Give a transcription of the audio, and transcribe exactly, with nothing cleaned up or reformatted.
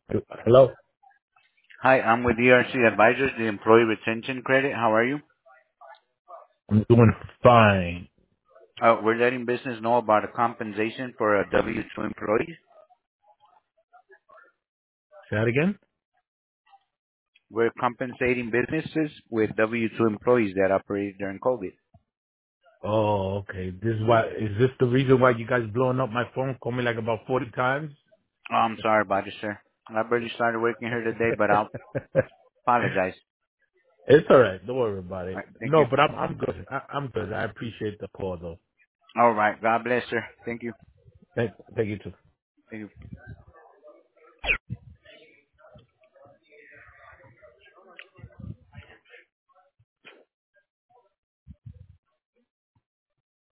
Hello? Hi, I'm with E R C Advisors, the Employee Retention Credit. How are you? I'm doing fine. Uh, we're letting business know about a compensation for a W two employee. Say that again? We're compensating businesses with W two employees that operated during COVID. Oh, okay. This is why, is this the reason why you guys blowing up my phone? Call me like about forty times? Oh, I'm sorry about it, sir. I barely started working here today, but I'll apologize. It's alright. Don't worry about All it. right, thank No, you. but I'm, I'm good. I, I'm good. I appreciate the call though. All right. God bless, sir. Thank you. Thank, thank you too. Thank you.